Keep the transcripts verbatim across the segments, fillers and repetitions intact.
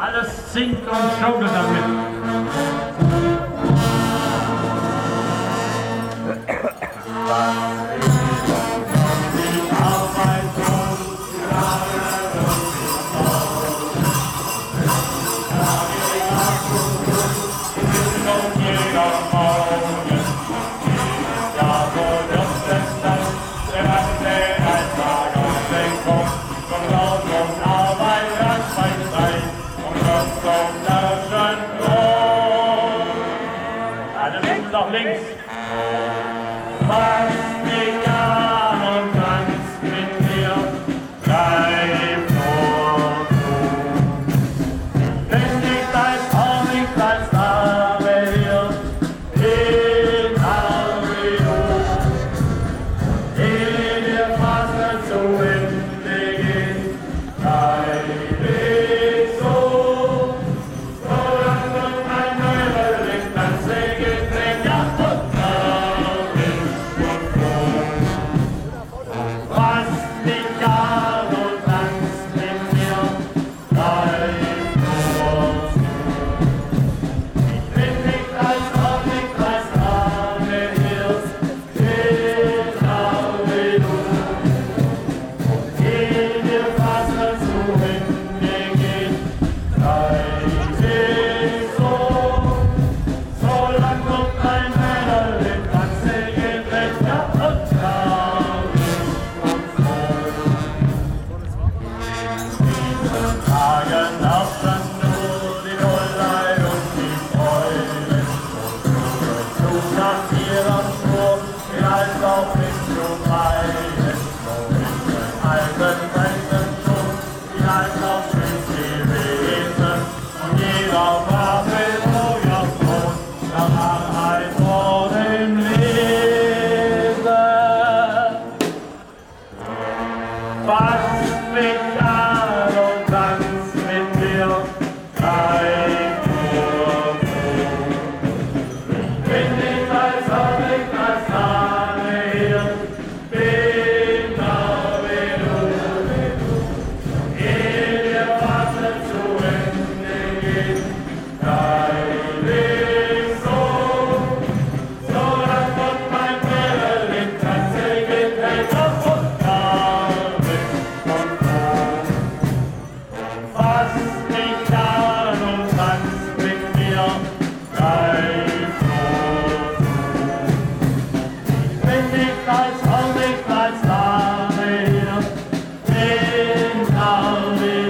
Alles singt und schaukelt damit. Nach links. Fass mich an und tanz mit mir, bleib nur du. Bin nicht als auch nicht als Dame hier, in wie du. Ehe dir fast zu Ende geht, bleib ich so. Solange mein Neuer liegt, dann säge fass mich an und tanz mit mir, bleib nur du. Ich bin nicht als Honig, als Hane hier, bin da wie du. Ehe dir Wasser zu Ende geht, bleib ich so. Solange Gott mein Mädel in das Segel hält auf und fass mich an und tanz mit mir, bleib nur du. Ich bin nicht als Honig, als Dame hier, bin da wie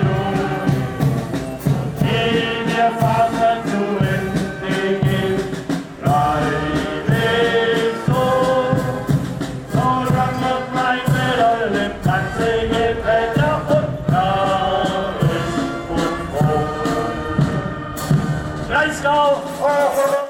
du. Ehe der Vater zu Ende geht, bleib ich so. Solange mein Mädel im Tanze gefällt, ja und da. Let's go!